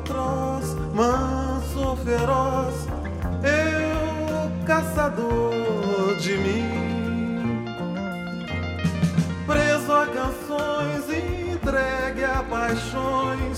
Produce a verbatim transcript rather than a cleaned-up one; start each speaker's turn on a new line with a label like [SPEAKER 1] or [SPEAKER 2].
[SPEAKER 1] atroz, manso, feroz, eu caçador de mim, preso a canções, entregue a paixões,